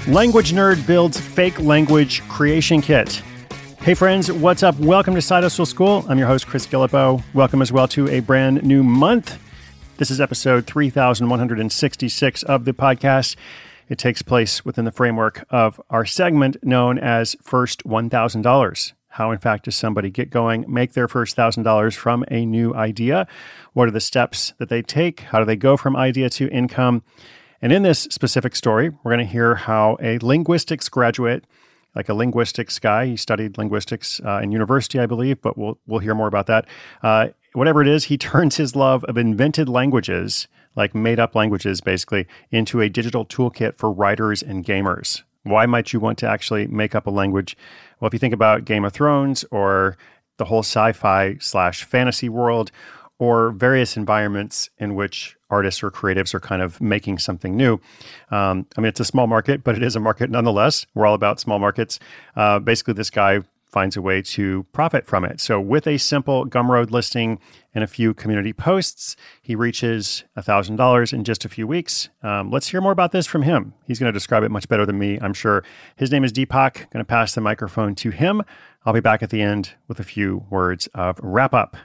Language Nerd builds fake language creation kit. Hey friends, what's up? Welcome to Side Hustle School. I'm your host, Chris Guillebeau. Welcome as well to a brand new month. This is episode 3166 of the podcast. It takes place within the framework of our segment known as First $1,000. How, in fact, does somebody get going, make their first $1,000 from a new idea? What are the steps that they take? How do they go from idea to income? And in this specific story, we're going to hear how a linguistics graduate, like a linguistics guy, he studied linguistics in university, I believe, but we'll hear more about that. Whatever it is, he turns his love of invented languages, like made-up languages, basically, into a digital toolkit for writers and gamers. Why might you want to actually make up a language? Well, if you think about Game of Thrones or the whole sci-fi/fantasy world, or various environments in which artists or creatives are kind of making something new. It's a small market, but it is a market nonetheless. We're all about small markets. Basically, this guy finds a way to profit from it. So with a simple Gumroad listing and a few community posts, he reaches $1,000 in just a few weeks. Let's hear more about this from him. He's going to describe it much better than me, I'm sure. His name is Deepak. I'm going to pass the microphone to him. I'll be back at the end with a few words of wrap up.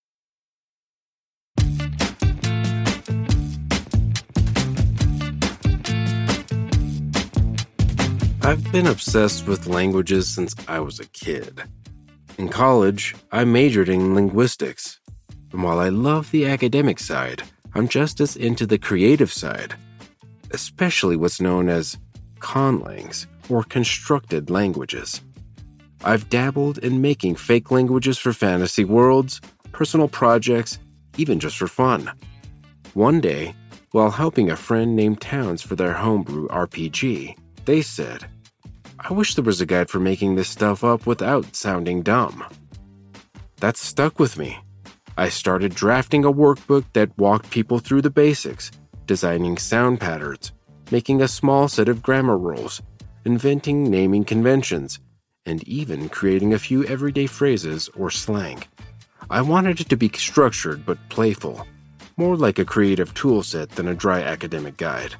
I've been obsessed with languages since I was a kid. In college, I majored in linguistics. And while I love the academic side, I'm just as into the creative side, especially what's known as conlangs, or constructed languages. I've dabbled in making fake languages for fantasy worlds, personal projects, even just for fun. One day, while helping a friend named Towns for their homebrew RPG, they said, "I wish there was a guide for making this stuff up without sounding dumb." That stuck with me. I started drafting a workbook that walked people through the basics, designing sound patterns, making a small set of grammar rules, inventing naming conventions, and even creating a few everyday phrases or slang. I wanted it to be structured but playful, more like a creative toolset than a dry academic guide.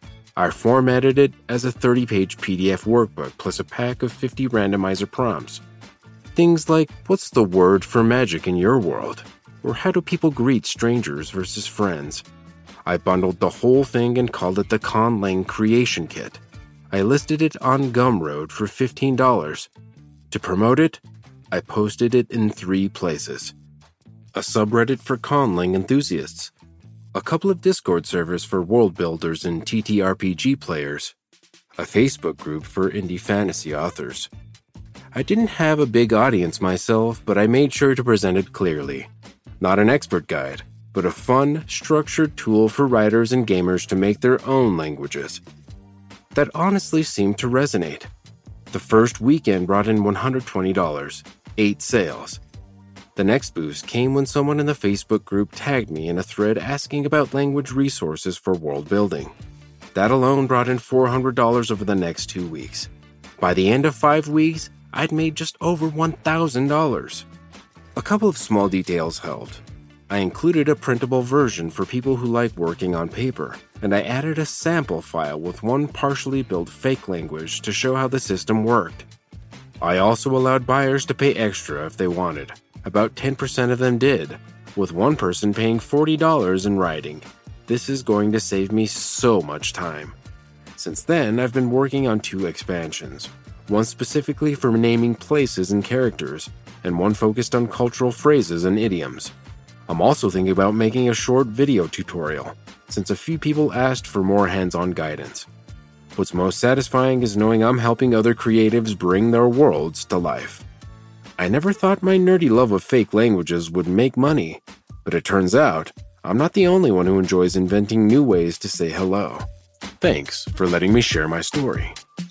I formatted it as a 30-page PDF workbook plus a pack of 50 randomizer prompts. Things like, what's the word for magic in your world? Or how do people greet strangers versus friends? I bundled the whole thing and called it the Conlang Creation Kit. I listed it on Gumroad for $15. To promote it, I posted it in 3 places. A subreddit for Conlang enthusiasts, a couple of Discord servers for world builders and TTRPG players, a Facebook group for indie fantasy authors. I didn't have a big audience myself, but I made sure to present it clearly. Not an expert guide, but a fun, structured tool for writers and gamers to make their own languages. That honestly seemed to resonate. The first weekend brought in $120, 8 sales. The next boost came when someone in the Facebook group tagged me in a thread asking about language resources for world building. That alone brought in $400 over the next 2 weeks. By the end of 5 weeks, I'd made just over $1,000. A couple of small details helped. I included a printable version for people who like working on paper, and I added a sample file with one partially built fake language to show how the system worked. I also allowed buyers to pay extra if they wanted. About 10% of them did, with one person paying $40 in writing. This is going to save me so much time. Since then, I've been working on 2 expansions, one specifically for naming places and characters, and one focused on cultural phrases and idioms. I'm also thinking about making a short video tutorial, since a few people asked for more hands-on guidance. What's most satisfying is knowing I'm helping other creatives bring their worlds to life. I never thought my nerdy love of fake languages would make money, but it turns out I'm not the only one who enjoys inventing new ways to say hello. Thanks for letting me share my story.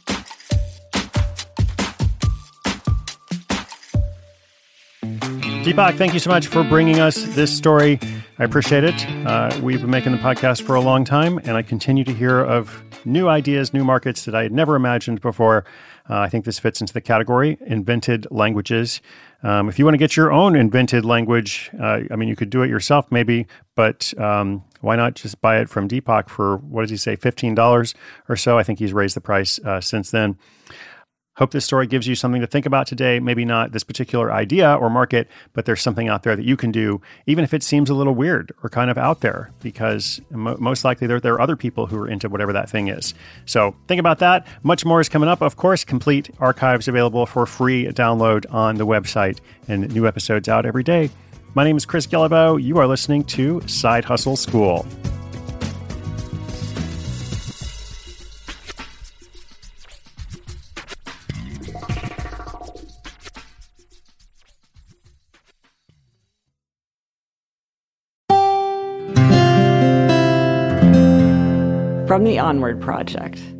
Deepak, thank you so much for bringing us this story. I appreciate it. We've been making the podcast for a long time, and I continue to hear of new ideas, new markets that I had never imagined before. I think this fits into the category, invented languages. If you want to get your own invented language, you could do it yourself maybe, but Why not just buy it from Deepak for, what does he say, $15 or so? I think he's raised the price since then. Hope this story gives you something to think about today. Maybe not this particular idea or market, but there's something out there that you can do, even if it seems a little weird or kind of out there, because most likely there are other people who are into whatever that thing is. So think about that. Much more is coming up. Of course, complete archives available for free download on the website, and new episodes out every day. My name is Chris Guillebeau. You are listening to Side Hustle School. From the Onward Project.